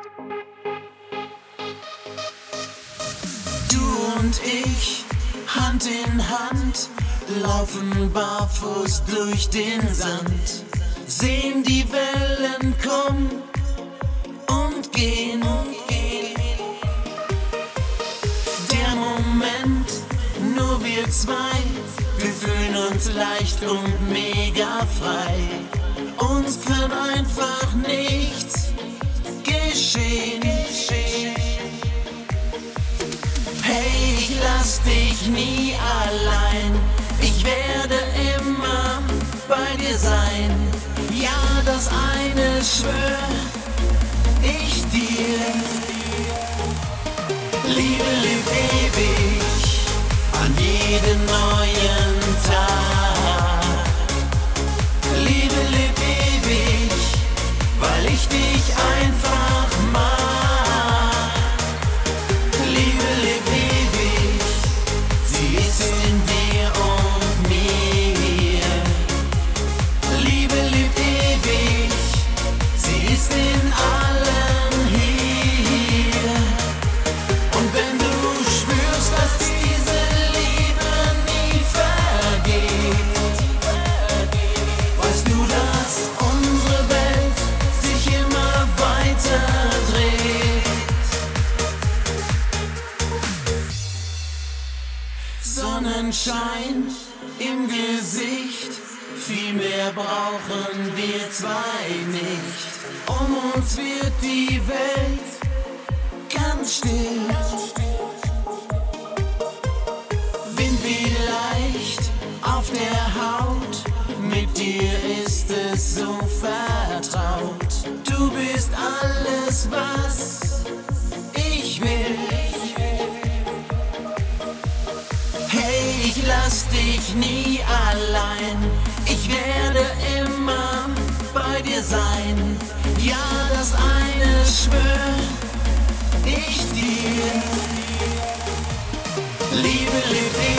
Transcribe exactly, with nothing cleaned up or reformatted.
Du und ich, Hand in Hand, laufen barfuß durch den Sand, sehen die Wellen kommen und gehen. Der Moment, nur wir zwei, wir fühlen uns leicht und mega frei. Uns kann einfach nichts geschehen. Hey, ich lass dich nie allein, ich werde immer bei dir sein. Ja, das eine schwör ich dir. Liebe lebt ewig an jedem neuen Tag. Liebe lebt ewig, weil ich dich einfach mag. Liebe lebt ewig, sie ist in dir und mir. Liebe lebt ewig, sie ist in allen hier. Und wenn du spürst, dass diese Liebe nie vergeht, weißt du, dass unsere Welt sich immer weiter dreht. Sonnenschein im Gesicht, viel mehr brauchen wir zwei nicht. Um uns wird die Welt ganz still. Wind wie leicht auf der Haut, mit dir ist es so vertraut. Du bist alles, was ich will. Hey, ich lass dich nie allein, ich werde immer bei dir sein. Ja, das eine schwör ich dir. Liebe lebt